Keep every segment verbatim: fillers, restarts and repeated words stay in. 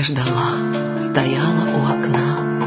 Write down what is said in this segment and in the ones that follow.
Я ждала, стояла у окна.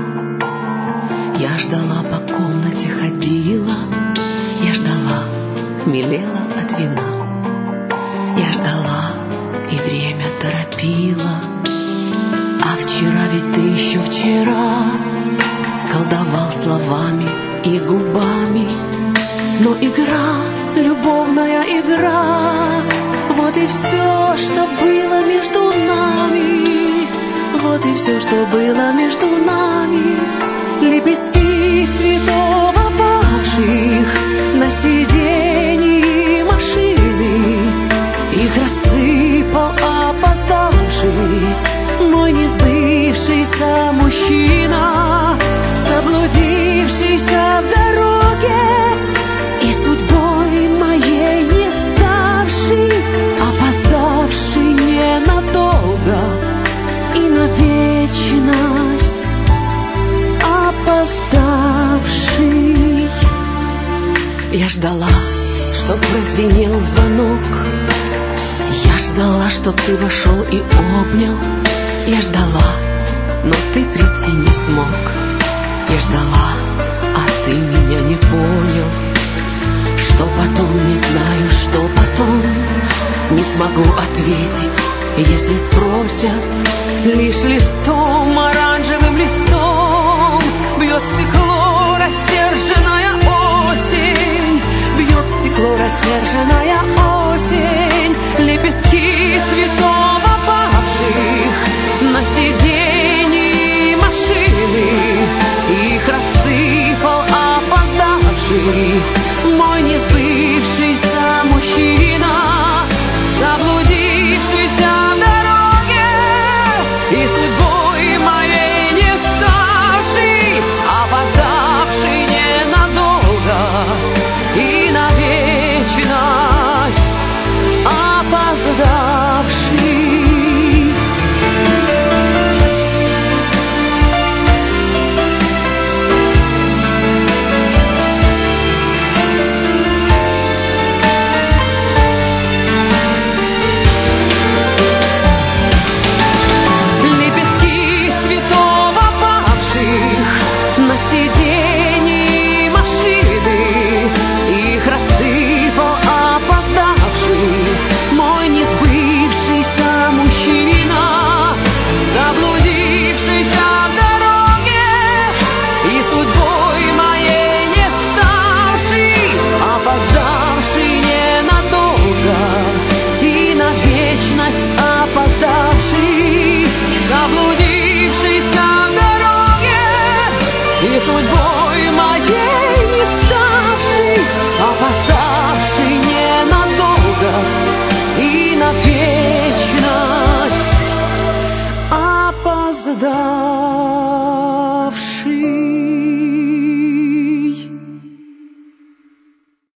Я ждала, по комнате ходила. Я ждала, хмелела от вина. Я ждала, и время торопила. А вчера ведь ты еще вчера колдовал словами и губами. Но игра, любовная игра, вот и все, что было между нами. Вот и все, что было между нами. Лепестки цветов опавших на сиденье машины. Их рассыпал опоздавший мой несбывшийся мужчина, заблудившийся в дороге и судьбой моей не ставший, опоздавший ненадолго и на вечность, опоздавший. Я ждала, чтоб прозвенел звонок. Я ждала, чтоб ты вошел и обнял. Я ждала, но ты прийти не смог. Я ждала, а ты меня не понял. Что потом, не знаю, что потом. Не смогу ответить, если спросят. Лишь листом, оранжевым листом бьет стекло рассерженная осень. Бьет стекло рассерженная осень. Лепестки цветов опавших на сиденье машины. Их рассыпал опоздавший мой несбывшийся мужчина, заблудившийся в дороге и судьбой моей не ставший, опоздавший ненадолго и на вечность, опоздавший. Сиденье машины. Их рассыпал опоздавший мой несбывшийся мужчина, заблудившийся в дороге и судьбой моей не ставший, опоздавший ненадолго и на вечность, опоздавший, заблудившийся в дороге и судьбой моей